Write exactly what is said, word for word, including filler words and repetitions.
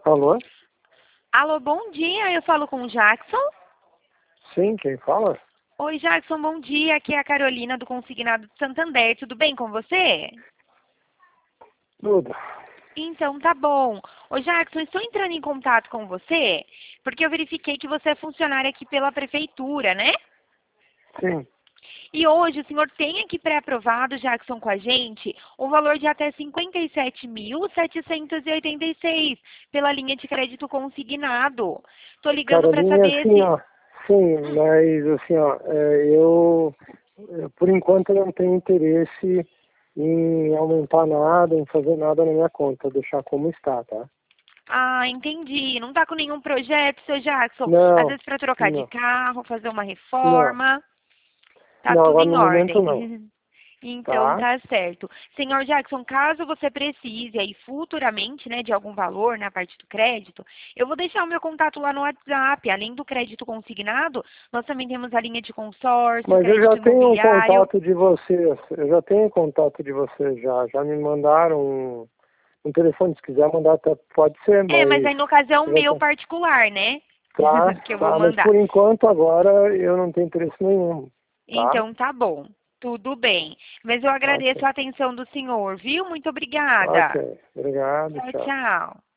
Alô? Alô, bom dia. Eu falo com o Jackson. Sim, quem fala? Oi, Jackson, bom dia. Aqui é a Carolina do Consignado de Santander. Tudo bem com você? Tudo. Então, tá bom. Ô, Jackson, estou entrando em contato com você porque eu verifiquei que você é funcionário aqui pela prefeitura, né? Sim. E hoje o senhor tem aqui pré-aprovado, Jackson, com a gente, um valor de até cinquenta e sete mil, setecentos e oitenta e seis pela linha de crédito consignado. Tô ligando para Carolina, saber assim, se... ó. Sim, mas assim, ó, é, eu, eu, por enquanto não tenho interesse em aumentar nada, em fazer nada na minha conta, deixar como está, tá? Ah, entendi. Não tá com nenhum projeto, seu Jackson? Às Não, vezes para trocar de não, carro, fazer uma não. reforma. Tá Não, tudo agora em no momento não. ordem. Então Tá? tá certo. Senhor Jackson, caso você precise aí futuramente, né, de algum valor na parte do crédito, eu vou deixar o meu contato lá no WhatsApp. Além do crédito consignado, nós também temos a linha de consórcio, Mas eu já crédito tenho um imobiliário. contato de vocês, eu já tenho um contato de vocês já, já me mandaram um, um telefone, se quiser mandar até pode ser, É, mas mas aí no caso é o eu já meu tenho. particular, né? Tá, Que eu vou tá, mas mandar. por enquanto agora eu não tenho interesse nenhum, tá? Então tá bom. Tudo bem. Mas eu Ok, agradeço a atenção do senhor, viu? Muito obrigada. ok, obrigado, Tchau, tchau. tchau.